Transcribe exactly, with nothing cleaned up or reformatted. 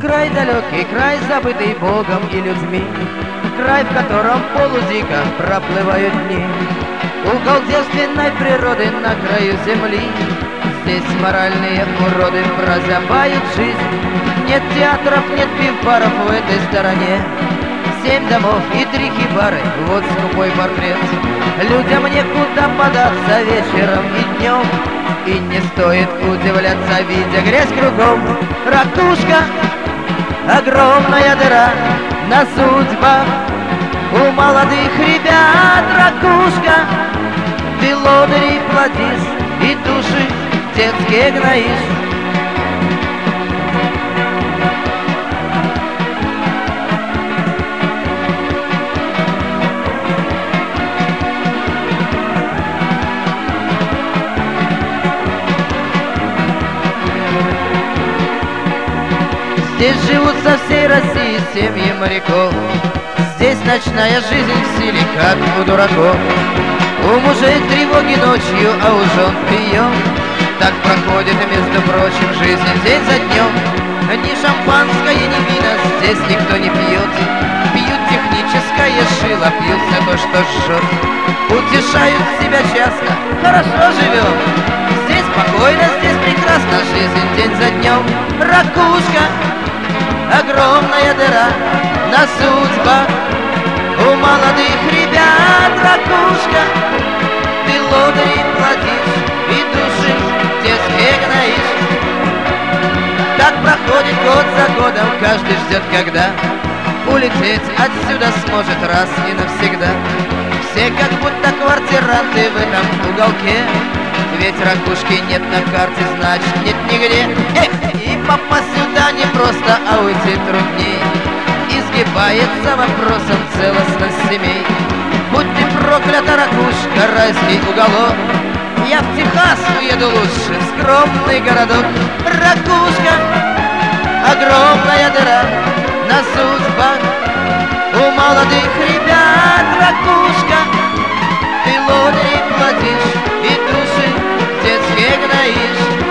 Край далекий, край забытый Богом и людьми, край, в котором полудико проплывают дни. Угол девственной природы на краю земли. Здесь моральные уроды прозябают жизнь. Нет театров, нет пив-баров в этой стороне. Семь домов и три хибары, вот скупой портрет. Людям некуда податься вечером и днем, и не стоит удивляться, видя грязь кругом. Ракушка, огромная дыра на судьбах у молодых ребят. Ракушка, ты лодырей платишь и души детские гноишь. Здесь живут со всей России семьи моряков. Здесь ночная жизнь в силе, как у дураков. У мужей тревоги ночью, а у жен прием. Так проходит, между прочим, жизнь день за днем. Ни шампанское, ни вина здесь никто не пьет. Пьют техническое шило, пьют все то, что жжет. Утешают себя часто, хорошо живем. Здесь спокойно, здесь прекрасно, жизнь день за днем. Ракушка, огромная дыра на судьбах у молодых ребят. Ракушка, ты лодырей платишь и души детские гноишь. Так проходит год за годом, каждый ждет, когда улететь отсюда сможет раз и навсегда. Все как будто квартиранты в этом уголке, ведь ракушки нет на карте, значит нет нигде. Эх, и попасть сюда не просто, а уйти трудней. Изгибается вопросом целостность семей. Будь ты проклята, ракушка, райский уголок. Я в Техас уеду лучше, в скромный городок. Ракушка, огромная дыра на судьбах у молодых ребят. Ракушка, ты лодырей платишь и души детские гноишь.